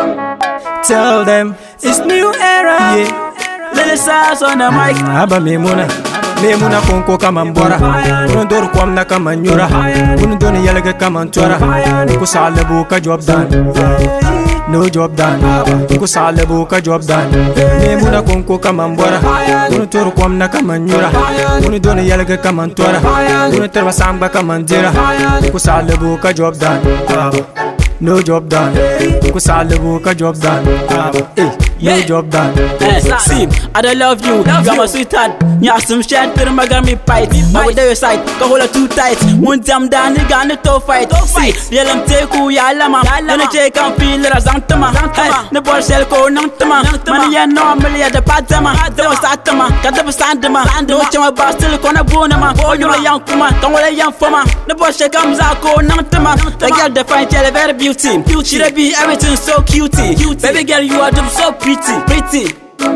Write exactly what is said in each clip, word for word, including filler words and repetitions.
Tell them it's new era. Yeah. Little size on the mic. Aba Memuna, Memuna konko kama mbora. Unondor kwamna kama nyura. Unondoni yelege kama ntora. Kusalebu ka job done. No job done. Kusalebu ka job done. Memuna konko kama mbora. Unondor kwamna kama nyura. Unondoni yelege kama ntora. Unondor samba kama ndira. Kusalebu ka job done. No job done. Kusalebu ka job done. Eh. No yeah. Job done. Hey, see, I don't love you. Love you are my sweetheart. Yeah, some shit, but I'm gonna be fight. I will do your side. Go hold it too tight. One time down, you gonna to fight. See, yeah, I'm take who ya lama. Then I take and feel it as antama. Hey, the boy shall go nantama. Money ya normally at the patama. There was atama. Got the sandama. No chama bastil kona bonama. Oh, you're a young woman. Don't want a young farmer. The boy shall comes out go nantama. The girl define tell a very beauty. She be everything so cutie. Baby girl, you are so pretty, pretty.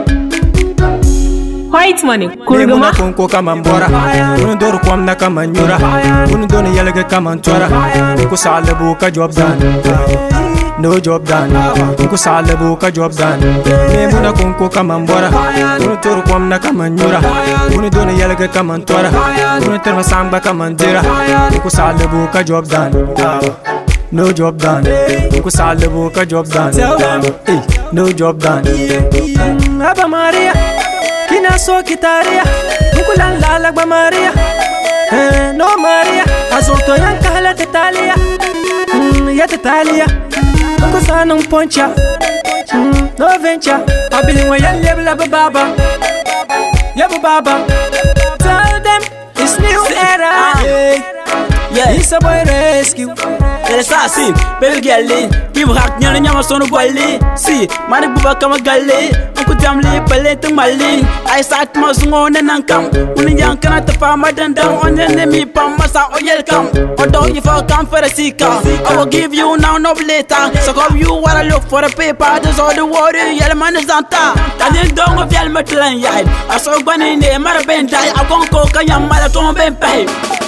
White money, kuruguma konko kama mbora. Unondoro kwamna kama nyura. Unondoni yelege kama ntora. Kusalebu ka job done. No job done. Kusalebu ka job done. Memuna konko kama mbora. Unondoro kwamna kama nyura. Unondoni yelege kama ntora. Unondoro samba kama ndira. Kusalebu ka job done. No job done. Kusalebu ka job done. Tell them, eh, no job done. Aba Maria, kina so kitaria. Nukulan lalagba Maria. Eh, no Maria, azoto yanka hala tetalia. Mm, ya tetalia. Nukusana mponcha. Mm, no venture. Abili wa yelebla baba. Yabu baba. Tell them it's new era. Yeah, it's a boy rescue. Let's see, baby girl, give hack nyana nyama sono boile. See, mari buba kama gale. Unku jamli pale tu mali. I start masungo nenankam. Uni yankana tepa madandam. Onye mi pamasa oyel kam. Although if I come for a sika, I will give you now no later. So come you wanna look for a paper. There's all the water. Yellow man is anta. I didn't go of yellow metal yard. I saw one in the Marabin die. I won't go kaya marathon ben pay.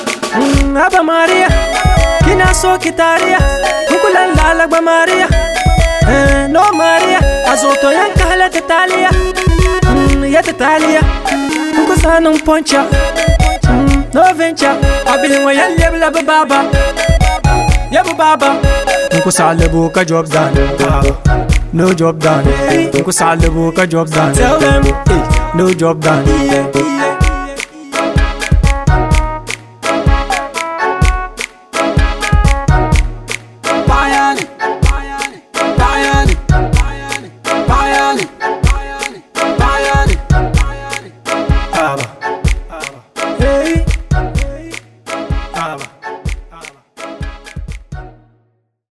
Aba Maria, kina so kitaria. Nukulan lalagba Maria. Eh, no Maria, azoto yanka hala tetalia. Mm, ya tetalia. Nukusana mponcha. Mm, no venture. Abili wa yelebla baba. Yabu baba. Nukusalebu ka job done. No job done. Nukusalebu ka job done. Tell them, eh, no job done. Bayani, Bayani, Bayani, Bayani, Bayani, Bayani.